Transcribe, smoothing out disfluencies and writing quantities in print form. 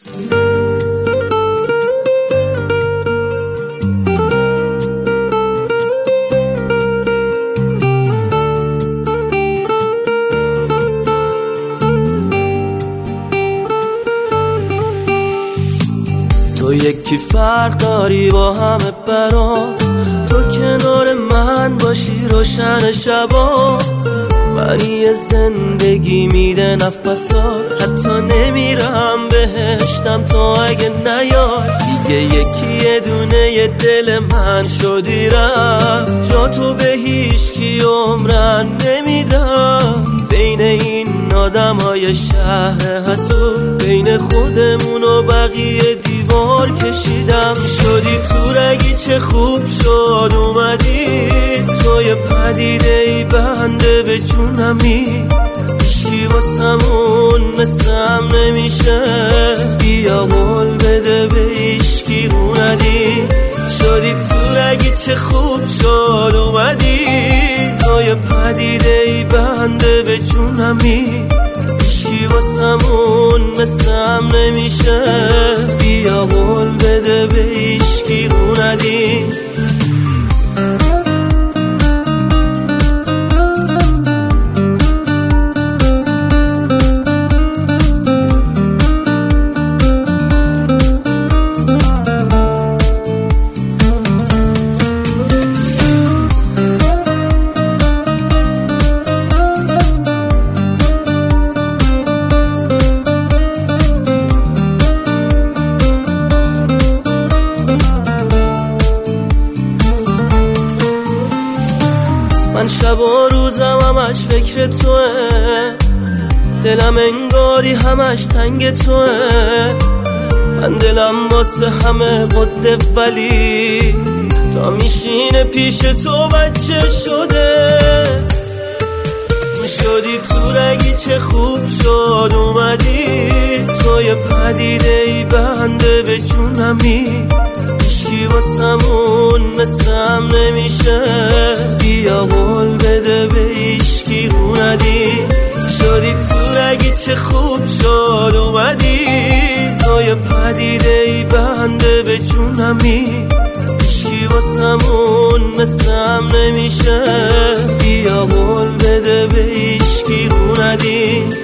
تو یکی فرق داری با همه برام، تو کنار من باشی روشن شبا، منی زندگی میده نفسات، حتی نمیرم بهشتم تو اگه نیای. دیگه یکی یه دونه یه دل من شدی رفت، جا تو به هیچکی عمرن نمیدم. بین این آدم های شهر حسود، بین خودمون و بقیه دیوار کشیدم. شدی تو رگی چه خوب شد اومدی، توی پدیده ای بنده به جونمی، هیچکی واسمون مثلم نمیشه، بیا قول بده به هیچکی رو ندی. شدی تو رگی چه خوب شد اومدی، توی پدیده ای بنده به جونمی، هیچکی واسمون مثلم نمیشه، بیا قول بده به هیچکی رو ندی. من شب و روزم همش فکر توه، دلم انگاری همش تنگ توه. من دلم واسه همه قده، ولی تا میشینه پیش تو بچه شده. شدی تو رگی چه خوب شد اومدی، توی پدیده ای بنده به جونمی، هیچکی واسمون مثلم نمیشه، بیا قول بده به هیچکی رو ندی. شدی تو رگی چه خوب شد اومدی، توی پدیده ای بنده به جونمی، هیچکی واسمون مثلم نمیشه، بیا قول بده به هیچکی رو ندی.